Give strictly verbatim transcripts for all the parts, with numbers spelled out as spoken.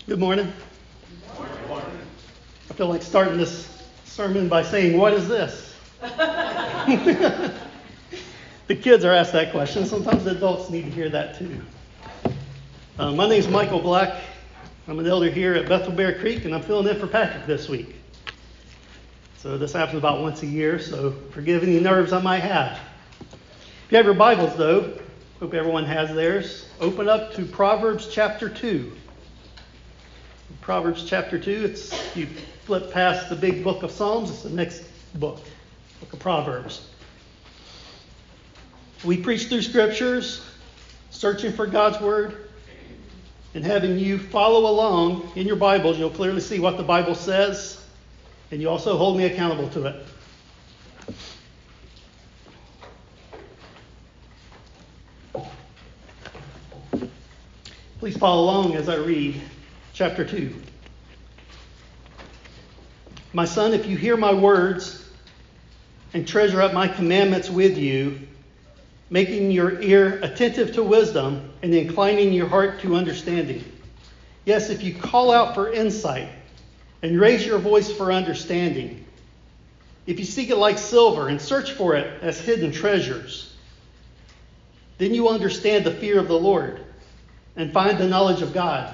Good morning. Good morning. I feel like starting this sermon by saying, what is this? The kids are asked that question. Sometimes the adults need to hear that too. Uh, my name is Michael Black. I'm an elder here at Bethel Bear Creek, and I'm filling in for Patrick this week. So this happens about once a year, so forgive any nerves I might have. If you have your Bibles, though, hope everyone has theirs. Open up to Proverbs chapter two. Proverbs chapter two, it's, if you flip past the big book of Psalms, it's the next book, book of Proverbs. We preach through scriptures, searching for God's word, and having you follow along in your Bibles. You'll clearly see what the Bible says, and you also hold me accountable to it. Please follow along as I read chapter two. My son, if you hear my words and treasure up my commandments with you, making your ear attentive to wisdom and inclining your heart to understanding. Yes, if you call out for insight and raise your voice for understanding, if you seek it like silver and search for it as hidden treasures, then you will understand the fear of the Lord and find the knowledge of God.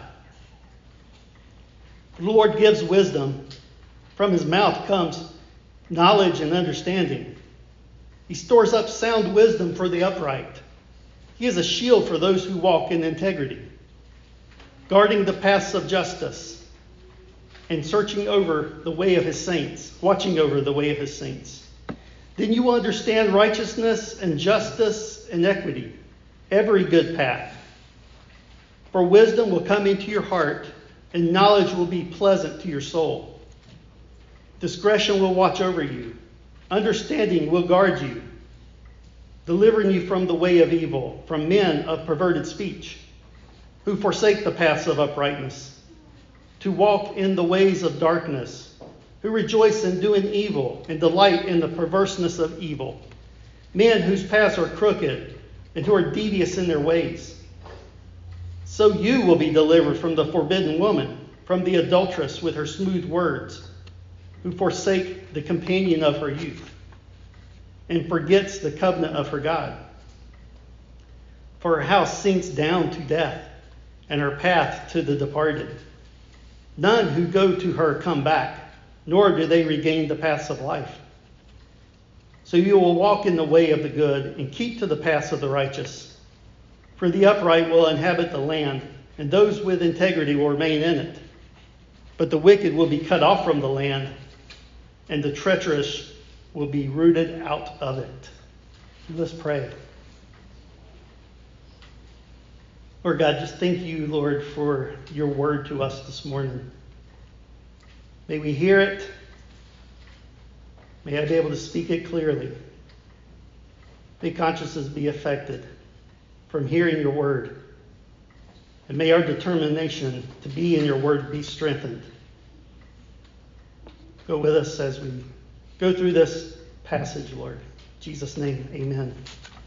The Lord gives wisdom. From his mouth comes knowledge and understanding. He stores up sound wisdom for the upright. He is a shield for those who walk in integrity, guarding the paths of justice and searching over the way of his saints, watching over the way of his saints. Then you will understand righteousness and justice and equity, every good path. For wisdom will come into your heart, and knowledge will be pleasant to your soul. Discretion will watch over you. Understanding will guard you, delivering you from the way of evil, from men of perverted speech, who forsake the paths of uprightness, to walk in the ways of darkness, who rejoice in doing evil and delight in the perverseness of evil, men whose paths are crooked and who are devious in their ways. So you will be delivered from the forbidden woman, from the adulteress with her smooth words, who forsake the companion of her youth and forgets the covenant of her God. For her house sinks down to death, and her path to the departed. None who go to her come back, nor do they regain the paths of life. So you will walk in the way of the good and keep to the paths of the righteous. For the upright will inhabit the land, and those with integrity will remain in it. But the wicked will be cut off from the land, and the treacherous will be rooted out of it. Let's pray. Lord God, just thank you, Lord, for your word to us this morning. May we hear it. May I be able to speak it clearly. May consciences be affected from hearing your word. And may our determination to be in your word be strengthened. Go with us as we go through this passage, Lord. In Jesus' name, amen.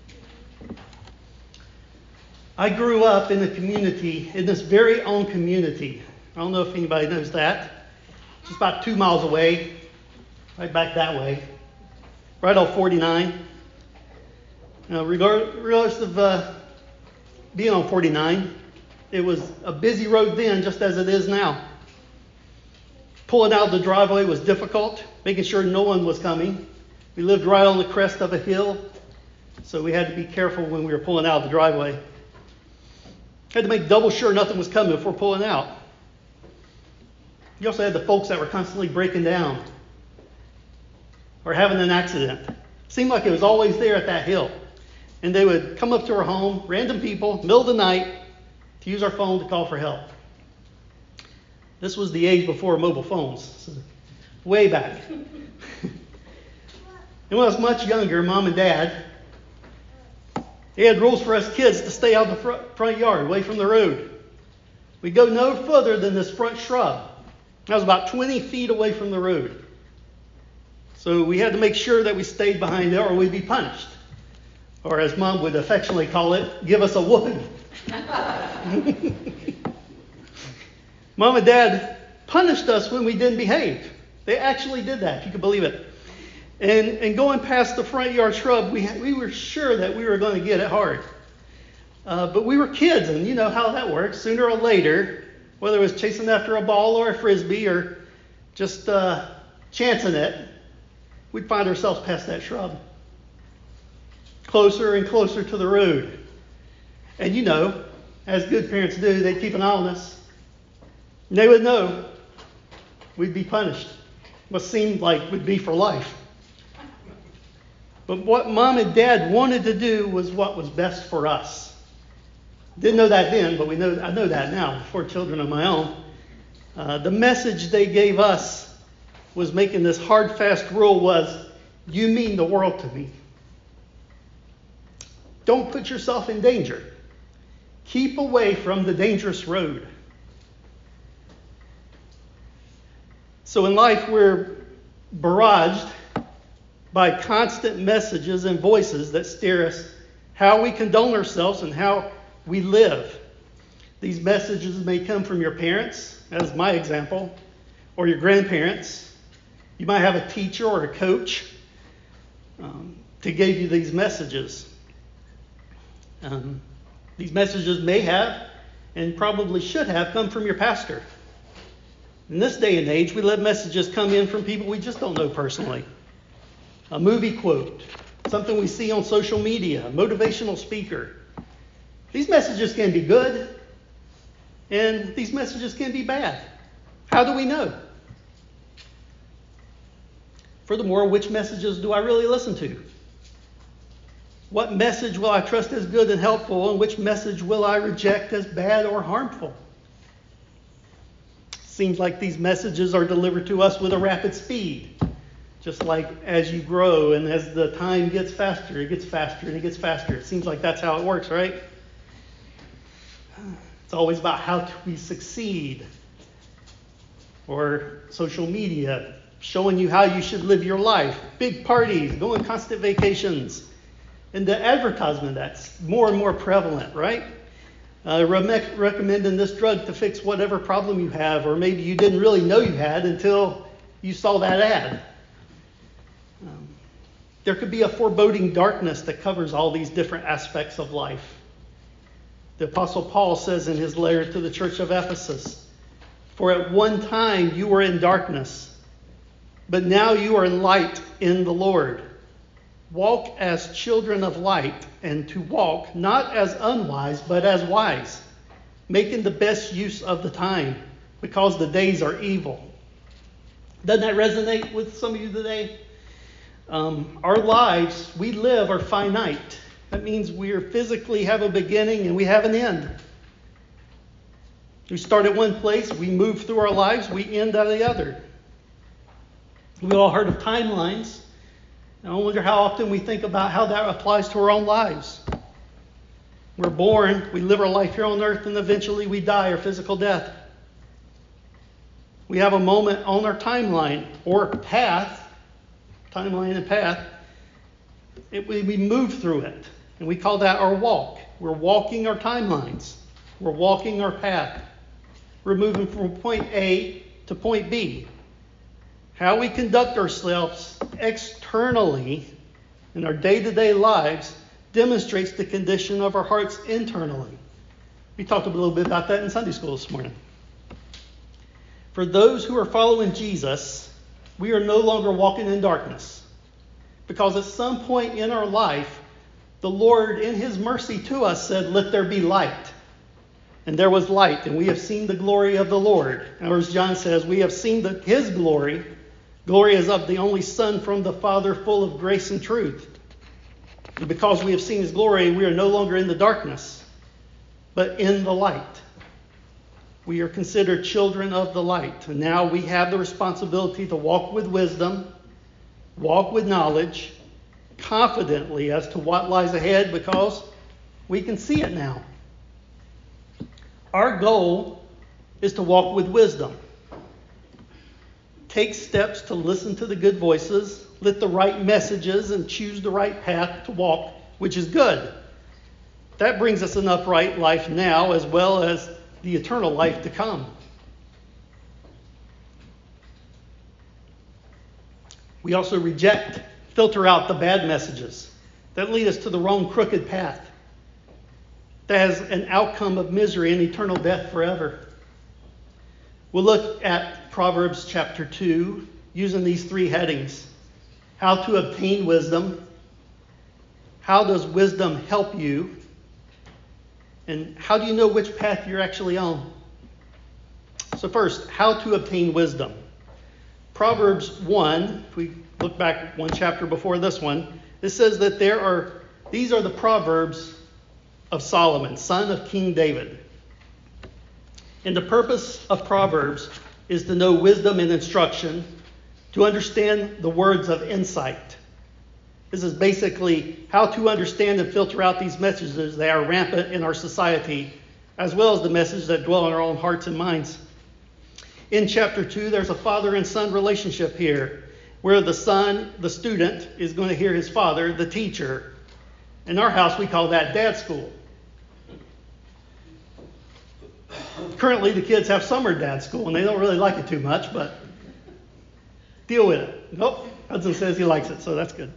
I grew up in a community, in this very own community. I don't know if anybody knows that. Just about two miles away, right back that way, right off forty-nine. Now, regardless of uh, being on forty-nine, it was a busy road then, just as it is now. Pulling out of the driveway was difficult, making sure no one was coming. We lived right on the crest of a hill, so we had to be careful when we were pulling out of the driveway. Had to make double sure nothing was coming before pulling out. You also had the folks that were constantly breaking down or having an accident. Seemed like it was always there at that hill. And they would come up to our home, random people, middle of the night, to use our phone to call for help. This was the age before mobile phones, so way back. And when I was much younger, Mom and Dad, they had rules for us kids to stay out of the front, front yard, away from the road. We'd go no further than this front shrub. That was about twenty feet away from the road. So we had to make sure that we stayed behind there or we'd be punished. Or as Mom would affectionately call it, give us a whooping. Mom and Dad punished us when we didn't behave. They actually did that, if you can believe it. And, and going past the front yard shrub, we, we were sure that we were going to get it hard. Uh, but we were kids, and you know how that works. Sooner or later, whether it was chasing after a ball or a frisbee or just uh, chancing it, we'd find ourselves past that shrub. Closer and closer to the road. And you know, as good parents do, they'd keep an eye on us. And they would know we'd be punished. What seemed like would be for life. But what Mom and Dad wanted to do was what was best for us. Didn't know that then, but we know I know that now. Four children of my own. Uh, the message they gave us was making this hard, fast rule was, you mean the world to me. Don't put yourself in danger. Keep away from the dangerous road. So in life, we're barraged by constant messages and voices that steer us how we condone ourselves and how we live. These messages may come from your parents, as my example, or your grandparents. You might have a teacher or a coach um, to give you these messages. Um, these messages may have, and probably should have, come from your pastor. In this day and age, we let messages come in from people we just don't know personally. A movie quote, something we see on social media, a motivational speaker. These messages can be good, and these messages can be bad. How do we know? Furthermore, which messages do I really listen to? What message will I trust as good and helpful, and which message will I reject as bad or harmful? Seems like these messages are delivered to us with a rapid speed. Just like as you grow and as the time gets faster, it gets faster and it gets faster. It seems like that's how it works, right? It's always about how we succeed. Or social media showing you how you should live your life. Big parties, go on constant vacations. And the advertisement that's more and more prevalent, right? Uh, re- recommending this drug to fix whatever problem you have, or maybe you didn't really know you had until you saw that ad. Um, there could be a foreboding darkness that covers all these different aspects of life. The Apostle Paul says in his letter to the church of Ephesus, "For at one time you were in darkness, but now you are in light in the Lord. Walk as children of light, and to walk not as unwise, but as wise, making the best use of the time, because the days are evil." Doesn't that resonate with some of you today? Um, our lives, we live, are finite. That means we physically have a beginning and we have an end. We start at one place, we move through our lives, we end at the other. We all heard of timelines. And I wonder how often we think about how that applies to our own lives. We're born, we live our life here on earth, and eventually we die, our physical death. We have a moment on our timeline or path, timeline and path. It, we, we move through it, and we call that our walk. We're walking our timelines. We're walking our path. We're moving from point A to point B. How we conduct ourselves externally in our day-to-day lives demonstrates the condition of our hearts internally. We talked a little bit about that in Sunday school this morning. For those who are following Jesus, we are no longer walking in darkness. Because at some point in our life, the Lord, in his mercy to us, said, "Let there be light." And there was light, and we have seen the glory of the Lord. And as John says, we have seen the, his glory. Glory is of the only Son from the Father, full of grace and truth. And because we have seen his glory, we are no longer in the darkness, but in the light. We are considered children of the light. And now we have the responsibility to walk with wisdom, walk with knowledge, confidently as to what lies ahead, because we can see it now. Our goal is to walk with wisdom. Take steps to listen to the good voices, lit the right messages, and choose the right path to walk, which is good. That brings us an upright life now, as well as the eternal life to come. We also reject, filter out the bad messages that lead us to the wrong crooked path, that has an outcome of misery and eternal death forever. We'll look at Proverbs chapter two using these three headings. How to obtain wisdom. How does wisdom help you? And how do you know which path you're actually on? So first, how to obtain wisdom. Proverbs one, if we look back one chapter before this one, it says that there are, these are the Proverbs of Solomon, son of King David. And the purpose of Proverbs is to know wisdom and instruction, to understand the words of insight. This is basically how to understand and filter out these messages that are rampant in our society, as well as the messages that dwell in our own hearts and minds. In chapter two, there's a father and son relationship here, where the son, the student, is going to hear his father, the teacher. In our house, we call that dad school. Currently, the kids have summer dad school, and they don't really like it too much, but deal with it. Nope, Hudson says he likes it, so that's good.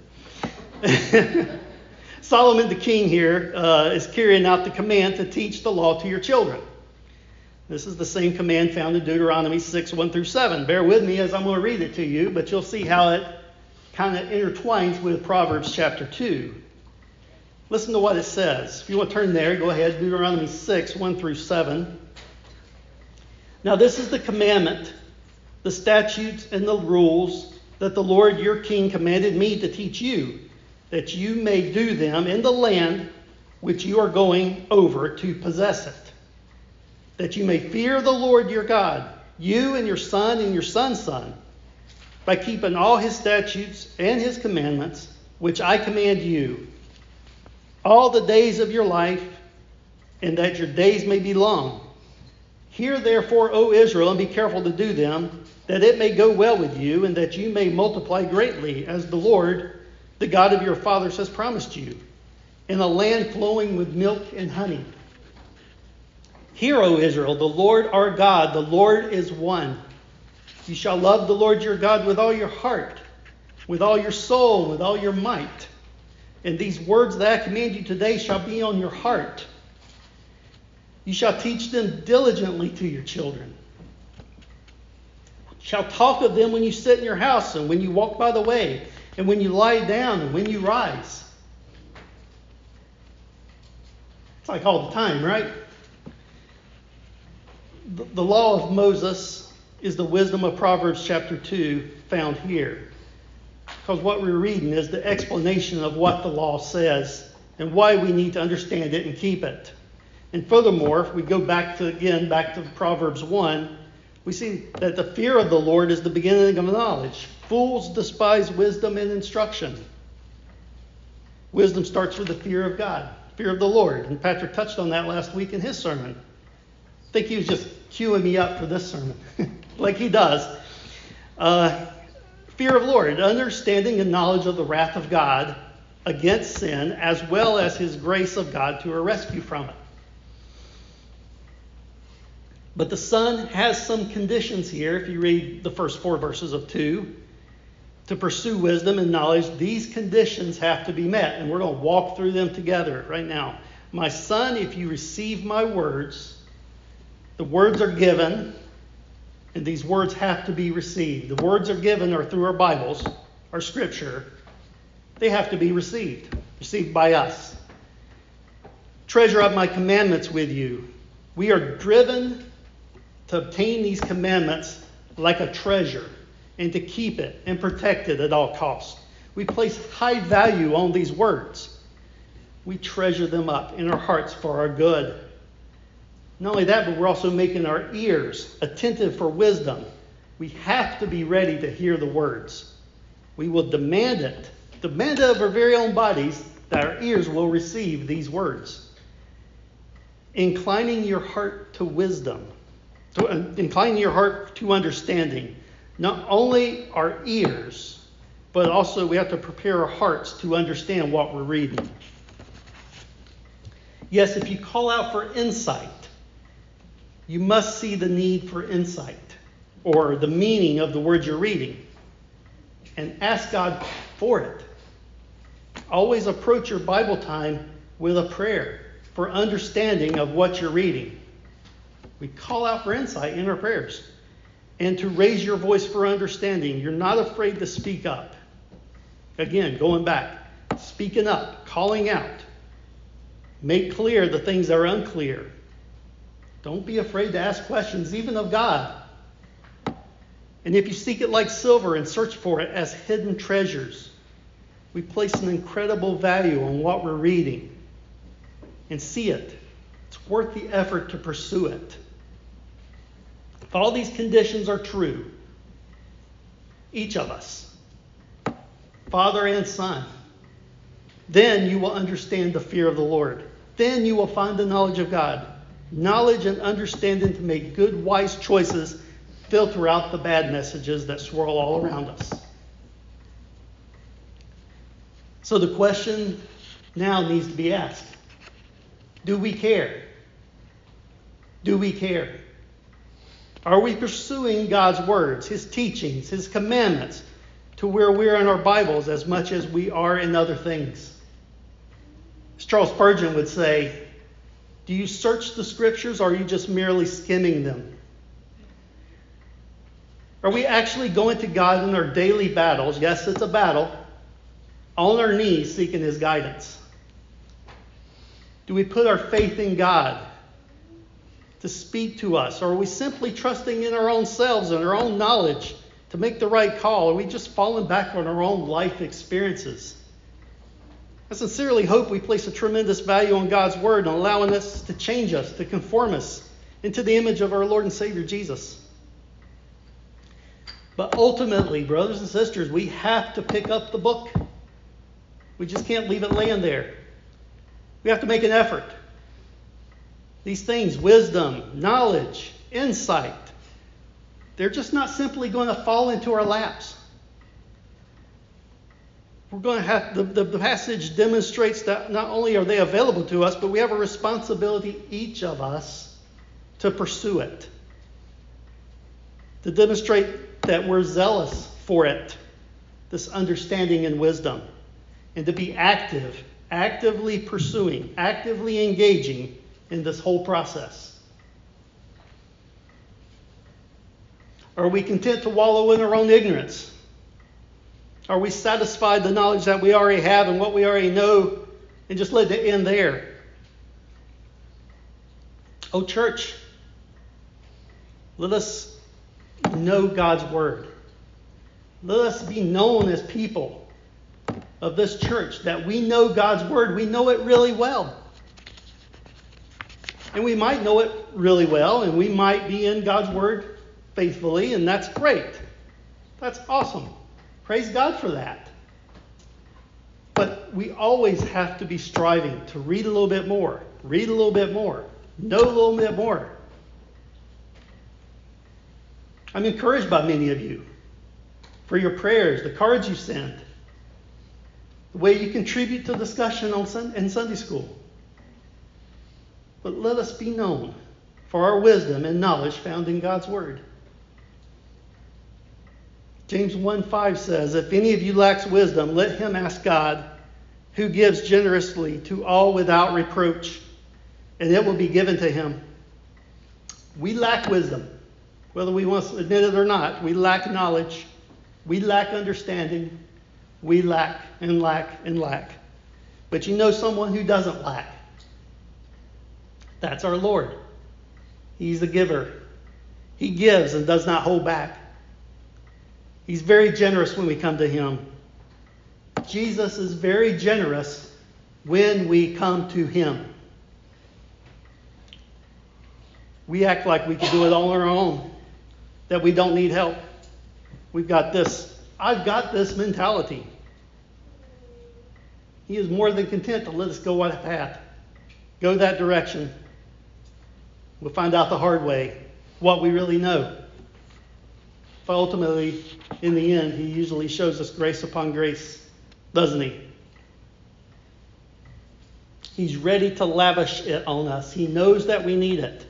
Solomon the king here uh, is carrying out the command to teach the law to your children. This is the same command found in Deuteronomy six, one through seven. Bear with me as I'm going to read it to you, but you'll see how it kind of intertwines with Proverbs chapter two. Listen to what it says. If you want to turn there, go ahead. Deuteronomy six, one through seven. Now this is the commandment, the statutes and the rules that the Lord your king commanded me to teach you, that you may do them in the land which you are going over to possess it, that you may fear the Lord your God, you and your son and your son's son, by keeping all his statutes and his commandments, which I command you, all the days of your life, and that your days may be long. Hear therefore, O Israel, and be careful to do them, that it may go well with you, and that you may multiply greatly, as the Lord, the God of your fathers, has promised you, in a land flowing with milk and honey. Hear, O Israel, the Lord our God, the Lord is one. You shall love the Lord your God with all your heart, with all your soul, with all your might. And these words that I command you today shall be on your heart. You shall teach them diligently to your children. You shall talk of them when you sit in your house, and when you walk by the way, and when you lie down, and when you rise. It's like all the time, right? The, the law of Moses is the wisdom of Proverbs chapter two found here. Because what we're reading is the explanation of what the law says and why we need to understand it and keep it. And furthermore, if we go back to, again, back to Proverbs one, we see that the fear of the Lord is the beginning of knowledge. Fools despise wisdom and instruction. Wisdom starts with the fear of God, fear of the Lord. And Patrick touched on that last week in his sermon. I think he was just queuing me up for this sermon, like he does. Uh, fear of Lord, understanding and knowledge of the wrath of God against sin, as well as his grace of God to our rescue from it. But the Son has some conditions here, if you read the first four verses of two. To pursue wisdom and knowledge, these conditions have to be met. And we're going to walk through them together right now. My son, if you receive my words, the words are given, and these words have to be received. The words are given are through our Bibles, our Scripture. They have to be received, received by us. Treasure up my commandments with you. We are driven to obtain these commandments like a treasure and to keep it and protect it at all costs. We place high value on these words. We treasure them up in our hearts for our good. Not only that, but we're also making our ears attentive for wisdom. We have to be ready to hear the words. We will demand it, demand it of our very own bodies, that our ears will receive these words. Inclining your heart to wisdom, to, uh, inclining your heart to understanding. Not only our ears, but also we have to prepare our hearts to understand what we're reading. Yes, if you call out for insight, you must see the need for insight or the meaning of the words you're reading. and ask God for it. Always approach your Bible time with a prayer for understanding of what you're reading. We call out for insight in our prayers and to raise your voice for understanding. You're not afraid to speak up. Again, going back, speaking up, calling out. Make clear the things that are unclear. Don't be afraid to ask questions, even of God. And if you seek it like silver and search for it as hidden treasures, we place an incredible value on what we're reading and see it. It's worth the effort to pursue it. If all these conditions are true, each of us, Father and Son, then you will understand the fear of the Lord. Then you will find the knowledge of God. Knowledge and understanding to make good, wise choices filter out the bad messages that swirl all around us. So the question now needs to be asked. Do we care? Do we care? Are we pursuing God's words, His teachings, His commandments, to where we're in our Bibles as much as we are in other things? As Charles Spurgeon would say, do you search the Scriptures, or are you just merely skimming them? Are we actually going to God in our daily battles? Yes, it's a battle. On our knees seeking His guidance. Do we put our faith in God to speak to us? Or are we simply trusting in our own selves and our own knowledge to make the right call? Are we just falling back on our own life experiences? I sincerely hope we place a tremendous value on God's Word and allowing us to change us, to conform us into the image of our Lord and Savior Jesus. But ultimately, brothers and sisters, we have to pick up the book. We just can't leave it laying there. We have to make an effort. These things, wisdom, knowledge, insight, they're just not simply going to fall into our laps. We're going to have, the, the, the passage demonstrates that not only are they available to us, but we have a responsibility, each of us, to pursue it. To demonstrate that we're zealous for it, this understanding and wisdom. And to be active, actively pursuing, actively engaging in this whole process. Are we content to wallow in our own ignorance? Are we satisfied the knowledge that we already have and what we already know and just let it end there? Oh, church, let us know God's Word. Let us be known as people of this church, that we know God's Word. We know it really well. And we might know it really well, and we might be in God's Word faithfully, and that's great. That's awesome. Praise God for that. But we always have to be striving to read a little bit more, read a little bit more, know a little bit more. I'm encouraged by many of you for your prayers, the cards you send, the way you contribute to discussion on sun- in Sunday school. But let us be known for our wisdom and knowledge found in God's Word. James one five says, if any of you lacks wisdom, let him ask God, who gives generously to all without reproach, and it will be given to him. We lack wisdom. Whether we want to admit it or not, we lack knowledge. We lack understanding. We lack and lack and lack. But you know someone who doesn't lack. That's our Lord. He's the giver. He gives and does not hold back. He's very generous when we come to Him. Jesus is very generous when we come to Him. We act like we can do it all on our own, that we don't need help. We've got this, I've got this mentality. He is more than content to let us go that path, go that direction. We'll find out the hard way what we really know. But ultimately, in the end, He usually shows us grace upon grace, doesn't He? He's ready to lavish it on us. He knows that we need it.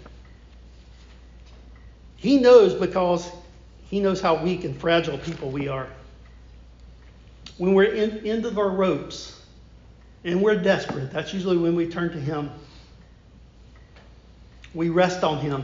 He knows because He knows how weak and fragile people we are. when we're in end of our ropes and we're desperate, that's usually when we turn to him. We rest on him.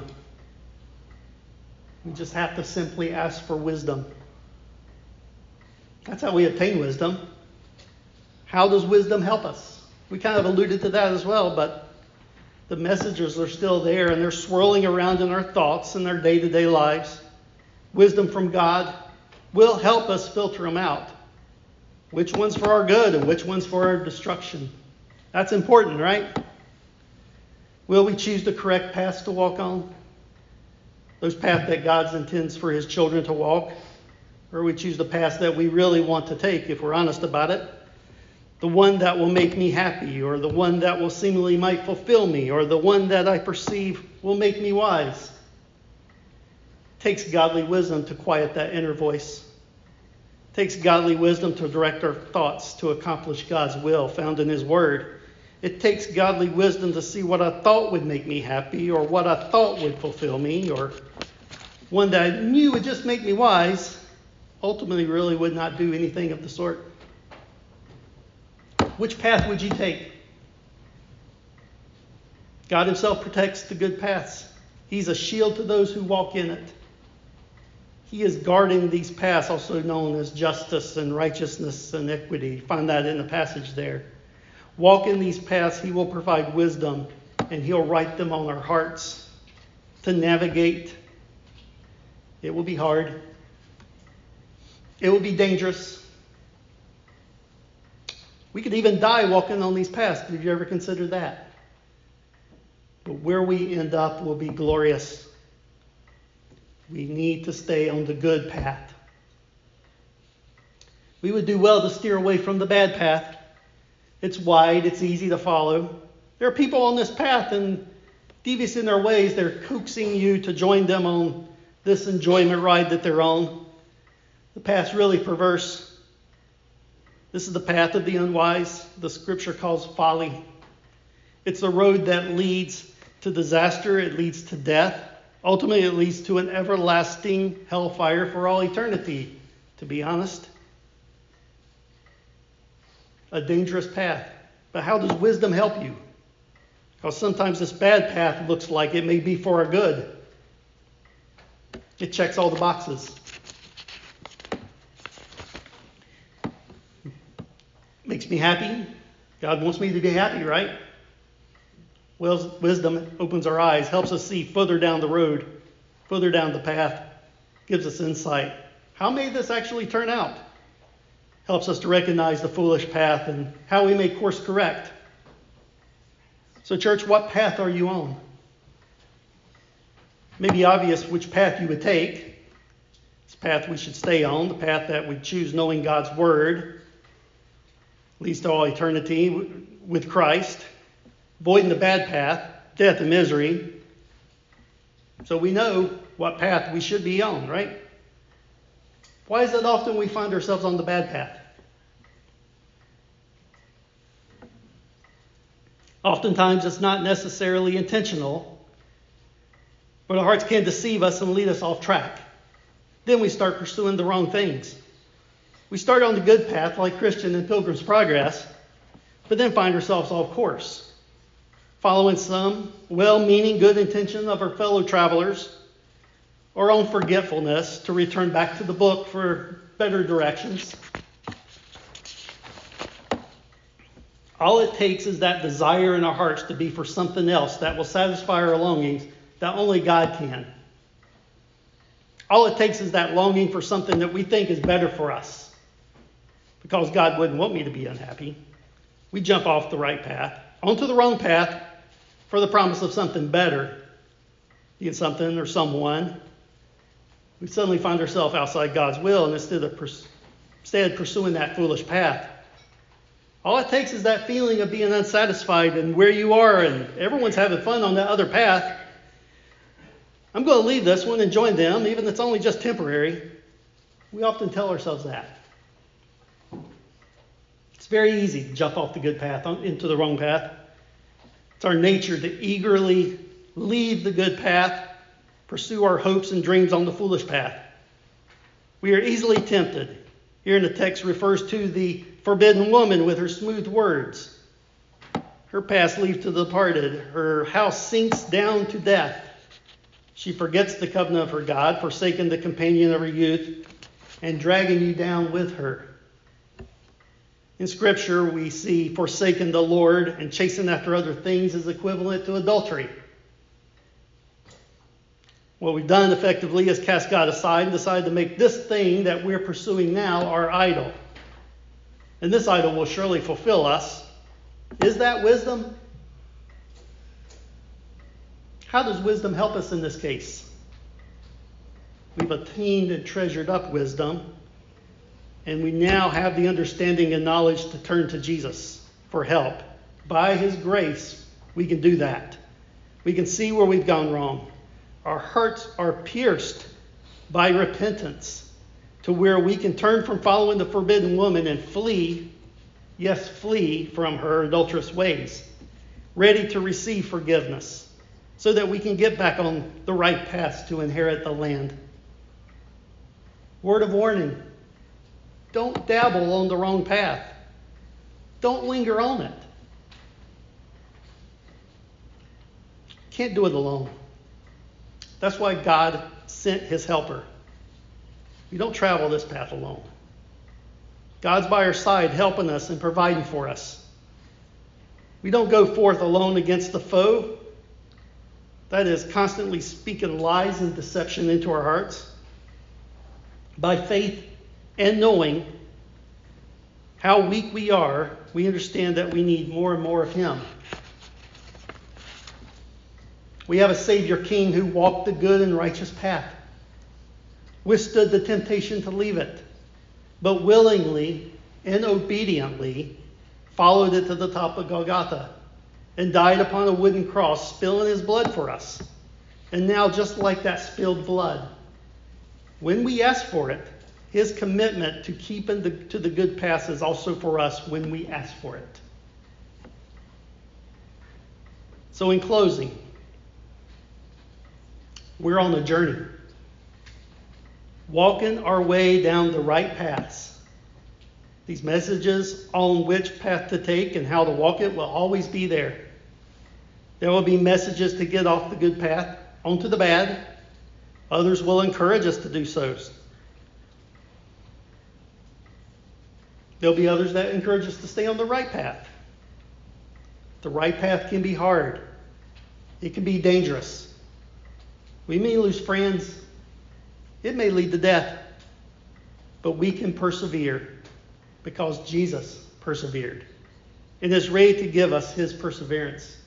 We just have to simply ask for wisdom. That's how we obtain wisdom. How does wisdom help us? We kind of alluded to that as well, but the messages are still there and they're swirling around in our thoughts and our day-to-day lives. Wisdom from God will help us filter them out. Which one's for our good and which one's for our destruction? That's important, right? Will we choose the correct paths to walk on? Those paths that God intends for his children to walk? Or we choose the paths that we really want to take, if we're honest about it? The one that will make me happy, or the one that will seemingly might fulfill me, or the one that I perceive will make me wise. It takes godly wisdom to quiet that inner voice. It takes godly wisdom to direct our thoughts to accomplish God's will found in his word. It takes godly wisdom to see what I thought would make me happy, or what I thought would fulfill me, or one that I knew would just make me wise, ultimately really would not do anything of the sort. Which path would you take? God himself protects the good paths. He's a shield to those who walk in it. He is guarding these paths, also known as justice and righteousness and equity. You find that in the passage there. Walk in these paths, he will provide wisdom, and he'll write them on our hearts to navigate. It will be hard. It will be dangerous. We could even die walking on these paths. Did you ever consider that? But where we end up will be glorious. We need to stay on the good path. We would do well to steer away from the bad path. It's wide, it's easy to follow. There are people on this path, and devious in their ways, they're coaxing you to join them on this enjoyment ride that they're on. The path's really perverse. This is the path of the unwise. The scripture calls folly. It's a road that leads to disaster. It leads to death. Ultimately, it leads to an everlasting hellfire for all eternity, to be honest. A dangerous path. But how does wisdom help you? Because sometimes this bad path looks like it may be for our good. It checks all the boxes. Makes me happy. God wants me to be happy, right? Well, wisdom opens our eyes, helps us see further down the road, further down the path, gives us insight. How may this actually turn out? Helps us to recognize the foolish path and how we may course correct. So, church, what path are you on? It may be obvious which path you would take. It's the path we should stay on, the path that we choose knowing God's word, leads to all eternity with Christ, avoiding the bad path, death and misery. So we know what path we should be on, right? Why is it often we find ourselves on the bad path? Oftentimes it's not necessarily intentional, but our hearts can deceive us and lead us off track. Then we start pursuing the wrong things. We start on the good path like Christian in Pilgrim's Progress, but then find ourselves off course, following some well-meaning good intention of our fellow travelers, our own forgetfulness to return back to the book for better directions. All it takes is that desire in our hearts to be for something else that will satisfy our longings that only God can. All it takes is that longing for something that we think is better for us. Because God wouldn't want me to be unhappy. We jump off the right path, onto the wrong path for the promise of something better. Be it something or someone. We suddenly find ourselves outside God's will, and instead of pers- instead pursuing that foolish path. All it takes is that feeling of being unsatisfied and where you are, and everyone's having fun on that other path. I'm going to leave this one and join them, even if it's only just temporary. We often tell ourselves that. It's very easy to jump off the good path into the wrong path. It's our nature to eagerly leave the good path, pursue our hopes and dreams on the foolish path. We are easily tempted, here in the text refers to the forbidden woman with her smooth words. Her paths lead to the departed. Her house sinks down to death. She forgets the covenant of her God, forsaking the companion of her youth, and dragging you down with her. In Scripture, we see forsaking the Lord and chasing after other things is equivalent to adultery. What we've done effectively is cast God aside and decide to make this thing that we're pursuing now our idol. And this idol will surely fulfill us. Is that wisdom? How does wisdom help us in this case? We've attained and treasured up wisdom, and we now have the understanding and knowledge to turn to Jesus for help. By His grace, we can do that. We can see where we've gone wrong. Our hearts are pierced by repentance to where we can turn from following the forbidden woman and flee, yes, flee from her adulterous ways, ready to receive forgiveness so that we can get back on the right path to inherit the land. Word of warning, don't dabble on the wrong path. Don't linger on it. Can't do it alone. That's why God sent His helper. We don't travel this path alone. God's by our side helping us and providing for us. We don't go forth alone against the foe. That is constantly speaking lies and deception into our hearts. By faith and knowing how weak we are, we understand that we need more and more of Him. We have a Savior King who walked the good and righteous path, withstood the temptation to leave it, but willingly and obediently followed it to the top of Golgotha and died upon a wooden cross, spilling His blood for us. And now, just like that spilled blood, when we ask for it, His commitment to keeping the, to the good path is also for us when we ask for it. So in closing, we're on a journey, walking our way down the right paths. These messages on which path to take and how to walk it will always be there. There will be messages to get off the good path onto the bad. Others will encourage us to do so. There'll be others that encourage us to stay on the right path. The right path can be hard. It can be dangerous. We may lose friends. It may lead to death. But we can persevere because Jesus persevered and is ready to give us His perseverance.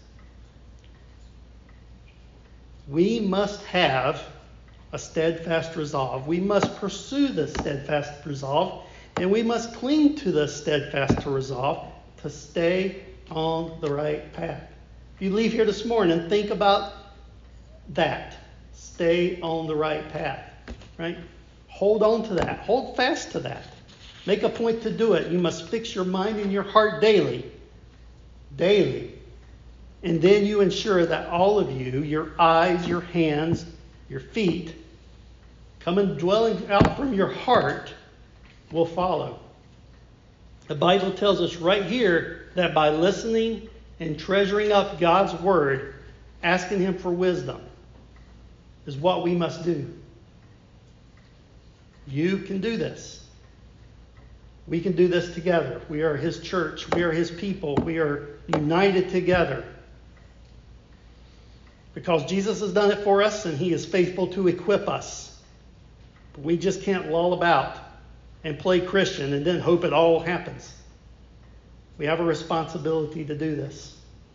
We must have a steadfast resolve. We must pursue the steadfast resolve, and we must cling to the steadfast resolve to stay on the right path. If you leave here this morning, think about that. Stay on the right path, right? Hold on to that. Hold fast to that. Make a point to do it. You must fix your mind and your heart daily. Daily. And then you ensure that all of you, your eyes, your hands, your feet, coming dwelling out from your heart, will follow. The Bible tells us right here that by listening and treasuring up God's Word, asking Him for wisdom, is what we must do. You can do this. We can do this together. We are His church. We are His people. We are united together. Because Jesus has done it for us and He is faithful to equip us. But we just can't loll about and play Christian and then hope it all happens. We have a responsibility to do this.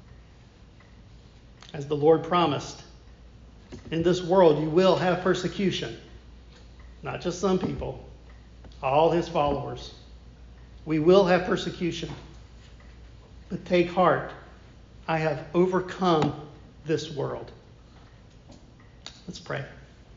As the Lord promised, in this world you will have persecution. Not just some people, all His followers. We will have persecution. But take heart. I have overcome this world. Let's pray.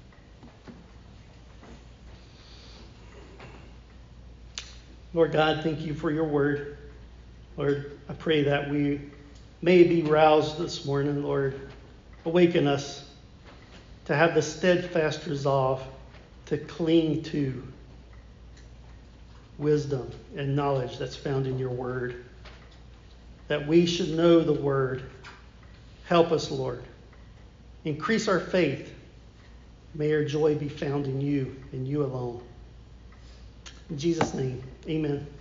Lord God, thank You for Your word. Lord, I pray that we may be roused this morning, Lord. Awaken us to have the steadfast resolve to cling to wisdom and knowledge that's found in your word. That we should know the word. Help us, Lord. Increase our faith. May our joy be found in you and you alone. In Jesus' name, amen.